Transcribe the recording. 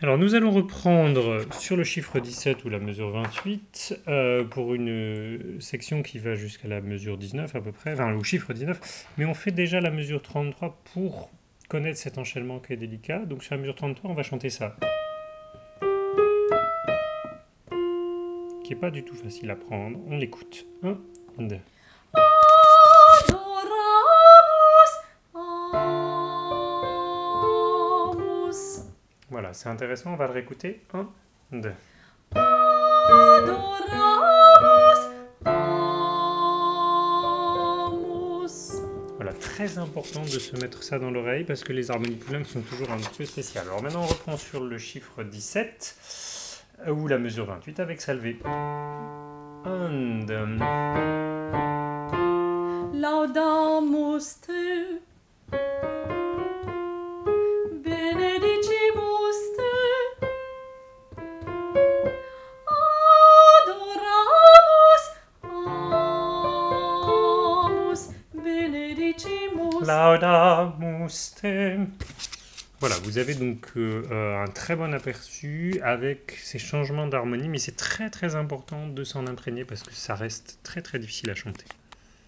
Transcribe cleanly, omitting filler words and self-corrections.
Alors nous allons reprendre sur le chiffre 17 ou la mesure 28 pour une section qui va jusqu'à la mesure 19 à peu près, enfin au chiffre 19, mais on fait déjà la mesure 33 pour connaître cet enchaînement qui est délicat. Donc sur la mesure 33 on va chanter ça, qui n'est pas du tout facile à prendre. On l'écoute. 1, 2. Voilà, c'est intéressant, on va le réécouter. 1, 2. Voilà, très important de se mettre ça dans l'oreille parce que les harmonies poulenques sont toujours un petit peu spéciales. Alors maintenant on reprend sur le chiffre 17 ou la mesure 28 avec salvé. 1, 2. Laudamus te, benedicimus te, adoramus, amus, benedicimus. Laudamus te. Voilà, vous avez donc un très bon aperçu avec ces changements d'harmonie, mais c'est très très important de s'en imprégner parce que ça reste très très difficile à chanter.